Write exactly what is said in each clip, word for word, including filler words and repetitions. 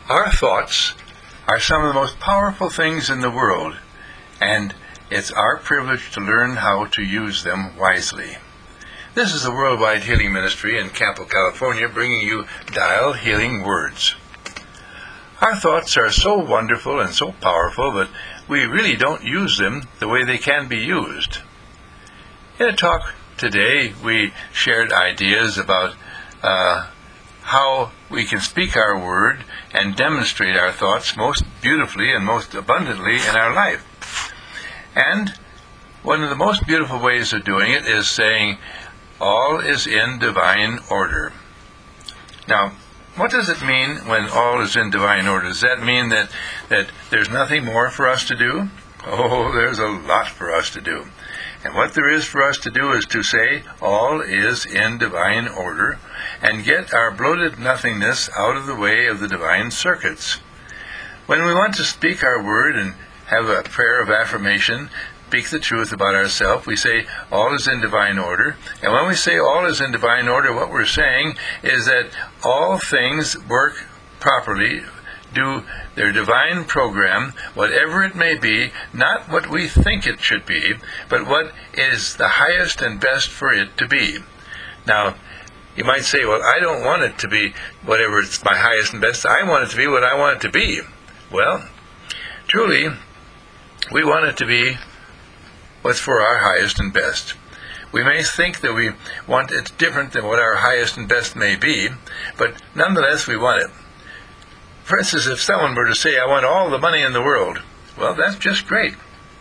Our thoughts are some of the most powerful things in the world, and it's our privilege to learn how to use them wisely. This is the Worldwide Healing Ministry in Campo, California, bringing you Dial Healing Words. Our thoughts are so wonderful and so powerful that we really don't use them the way they can be used. In a talk today, we shared ideas about uh, how we can speak our word and demonstrate our thoughts most beautifully and most abundantly in our life. And one of the most beautiful ways of doing it is saying, all is in divine order. Now, what does it mean when all is in divine order? Does that mean that, that there's nothing more for us to do? Oh, there's a lot for us to do. And what there is for us to do is to say, all is in divine order, and get our bloated nothingness out of the way of the divine circuits. When we want to speak our word and have a prayer of affirmation, speak the truth about ourselves, we say, all is in divine order. And when we say all is in divine order, what we're saying is that all things work properly, do their divine program, whatever it may be, not what we think it should be, but what is the highest and best for it to be. Now, you might say, well, I don't want it to be whatever it's my highest and best. I want it to be what I want it to be. Well, truly, we want it to be what's for our highest and best. We may think that we want it different than what our highest and best may be, but nonetheless we want it. For instance, if someone were to say, I want all the money in the world, well, that's just great.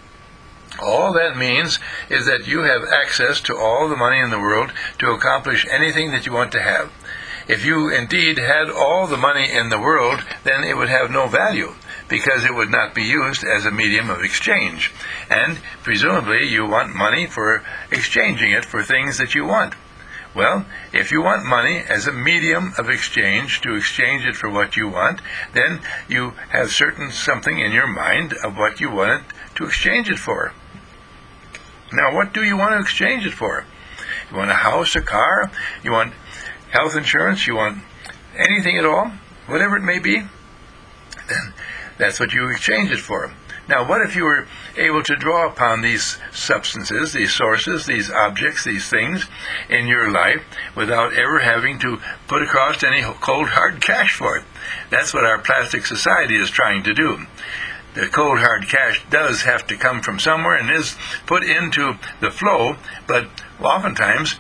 All that means is that you have access to all the money in the world to accomplish anything that you want to have. If you indeed had all the money in the world, then it would have no value, because it would not be used as a medium of exchange. And presumably you want money for exchanging it for things that you want. Well, if you want money as a medium of exchange to exchange it for what you want, then you have certain something in your mind of what you want it to exchange it for. Now, what do you want to exchange it for? You want a house, a car? You want health insurance? You want anything at all? Whatever it may be? Then that's what you exchange it for. Now, what if you were able to draw upon these substances, these sources, these objects, these things in your life without ever having to put across any cold, hard cash for it? That's what our plastic society is trying to do. The cold, hard cash does have to come from somewhere and is put into the flow, but oftentimes,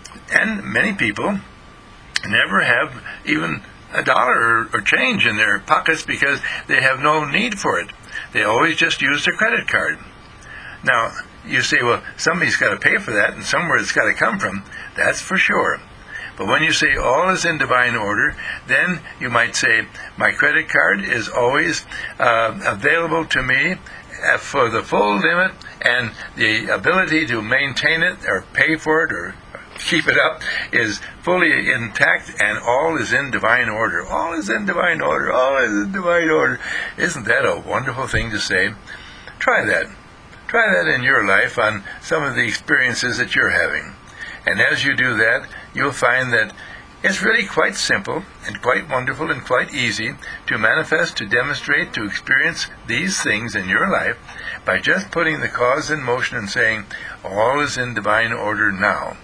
and many people, never have even a dollar or, or change in their pockets because they have no need for it. They always just use their credit card. Now, you say, well, somebody's got to pay for that, and somewhere it's got to come from. That's for sure. But when you say all is in divine order, then you might say, my credit card is always uh, available to me for the full limit, and the ability to maintain it or pay for it or keep it up is fully intact, and all is in divine order. All is in divine order. All is in divine order. Isn't that a wonderful thing to say? Try that. Try that in your life on some of the experiences that you're having. And as you do that, you'll find that it's really quite simple and quite wonderful and quite easy to manifest, to demonstrate, to experience these things in your life by just putting the cause in motion and saying, all is in divine order now.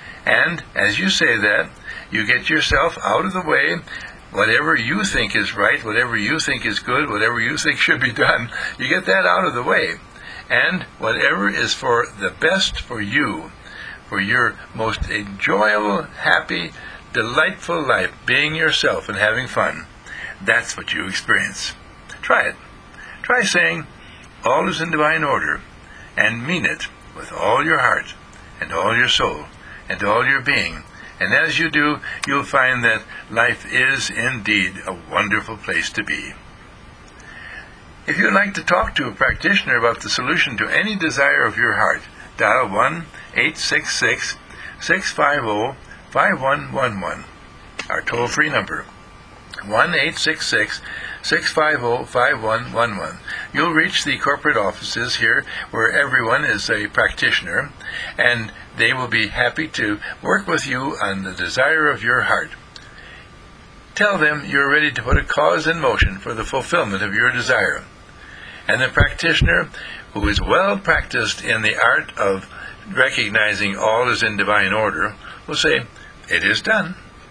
And as you say that, you get yourself out of the way. Whatever you think is right, whatever you think is good, whatever you think should be done, you get that out of the way. And whatever is for the best for you, for your most enjoyable, happy, delightful life, being yourself and having fun, that's what you experience. Try it. Try saying, all is in divine order, and mean it with all your heart and all your soul and all your being. And as you do, you'll find that life is indeed a wonderful place to be. If you'd like to talk to a practitioner about the solution to any desire of your heart, dial one eight six six, six five zero, five one one one, our toll-free number, one eight six six, six five zero, five one one one. You'll reach the corporate offices here where everyone is a practitioner, and they will be happy to work with you on the desire of your heart. Tell them you are ready to put a cause in motion for the fulfillment of your desire. And the practitioner, who is well practiced in the art of recognizing all is in divine order, will say, "It is done."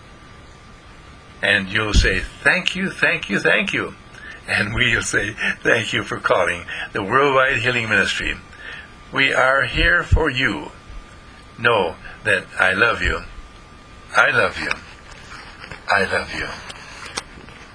And you'll say, "Thank you, thank you, thank you." And we'll say, "Thank you for calling the Worldwide Healing Ministry. We are here for you. Know that I love you. I love you. I love you."